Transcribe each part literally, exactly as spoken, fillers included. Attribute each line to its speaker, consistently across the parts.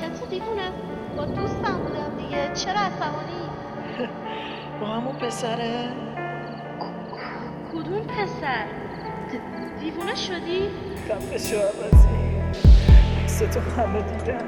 Speaker 1: چطور دیوونه؟ با دوستم بودم دیگه، چرا عصبانی؟
Speaker 2: با همون پسره؟
Speaker 1: کدوم پسر؟ دیوونه شدی؟
Speaker 2: کفشو عوضی عکستو همه دیدن.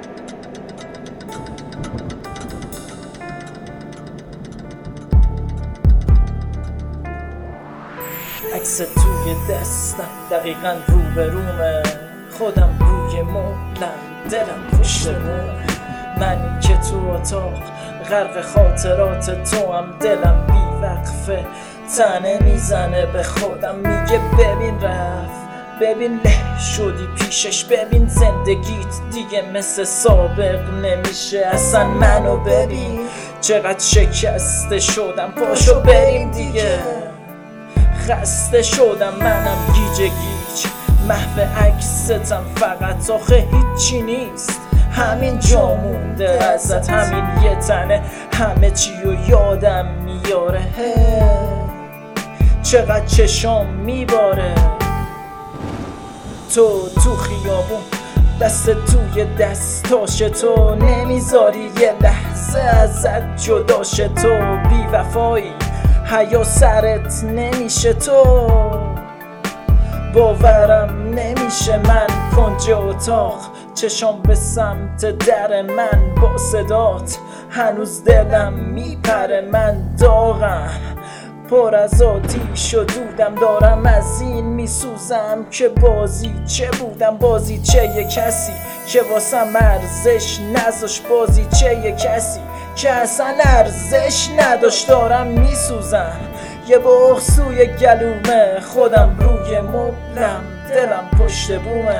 Speaker 2: عکس توی دستم دقیقا رو به رومه، خودم روی مبلم دلم پشت بومه. من که تو اتاق غرق خاطرات تو هم دلم بی وقفه تنه میزنه به خودم میگه ببین رفت، ببین له شدی پیشش، ببین زندگیت دیگه مثل سابق نمیشه اصلا. منو ببین چقدر شکسته شدم، پاشو بریم دیگه. خسته شدم منم گیج گیج، محو عکستم فقط آخه هیچی نیست. همین جا مونده ازت، همین یه تنه همه چی رو یادم میاره. چقدر چشام میباره تو تو خیابون، دست توی دستاش تو نمیذاری یه لحظه ازت جداشه. تو بی وفایی حیا سرت نمیشه، تو باورم نمیشه. من کنج اتاق چشام به سمت در من با صدات، هنوز دلم میپره. من داغم پر از آتیش و دودم، دارم از این میسوزم که بازی چه بودم. بازی چه یه کسی که واسم ارزش نذاش، بازی چه یه کسی که اصلا ارزش نداشت. دارم میسوزم یه بغض سوی گلومه، خودم روی مبلم دلم پشت بومه.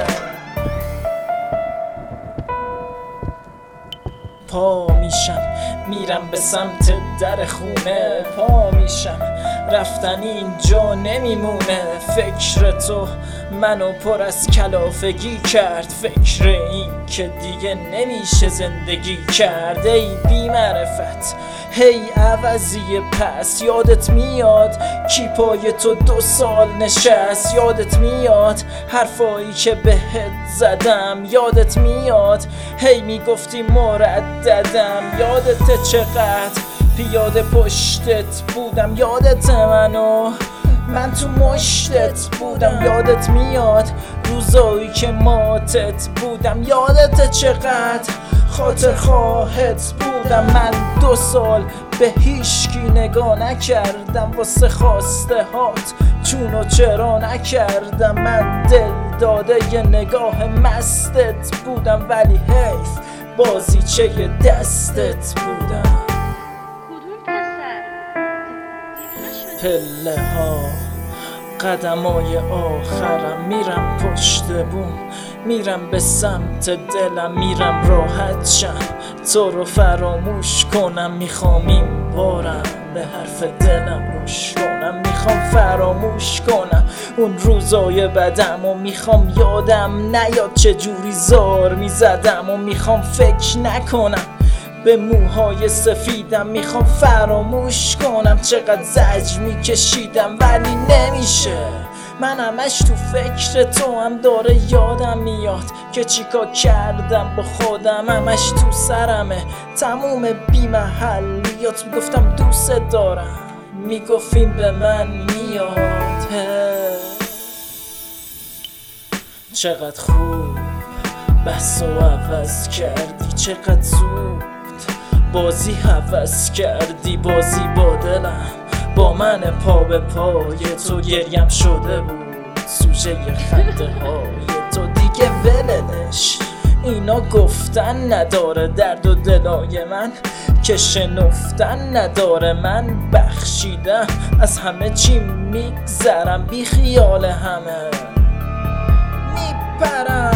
Speaker 2: پا میشم میرم به سمت در خونه، پا میشم رفتن اینجا نمیمونه. فکر تو منو پر از کلافگی کرد، فکر این که دیگه نمیشه زندگی کرد. ای بی معرفت هی عوضی پس، یادت میاد کی پای تو دو سال نشست؟ یادت میاد حرفایی که بهت زدم؟ یادت میاد هی میگفتی مرددم؟ یادت چقدر پیاده پشتت بودم؟ یادت منو من تو مشتت بودم؟ یادت میاد روزایی که ماتت بودم؟ یادت چقدر خاطر خواهت بودم؟ من دو سال به هیچکی نگاه نکردم واسه خواسته هات، چون و چرا نکردم. من دل داده یه نگاه مستت بودم، ولی حیف بازی چه دستت بودم. پله ها قدمای آخرم، میرم پشت بوم، میرم به سمت دلم، میرم راحت شم تو رو فراموش کنم. میخوام این بارم به حرف دلم گوش کنم، میخوام فراموش کنم اون روزای بدم و میخوام یادم نیاد چه جوری زار میزدم و میخوام فکر نکنم به موهای سفیدم. میخوام فراموش کنم چقدر زجر میکشیدم ولی نمیشه. من همش تو فکر تو هم داره یادم میاد که چیکار کردم با خودم. همش تو سرمه تموم بی محلیات، میگفتم دوست دارم، میگفتیم به من میاد. چقدر خوب بس و عوض کردی، چقدر زود بازی حوض کردی. بازی با دلم با من پا به پای تو گریم شده بود، سوژه خنده های تو دیگه ولنش. اینا گفتن نداره درد و دلای من که شنفتن نداره. من بخشیدم از همه چی میگذرم، بی خیال همه میپرم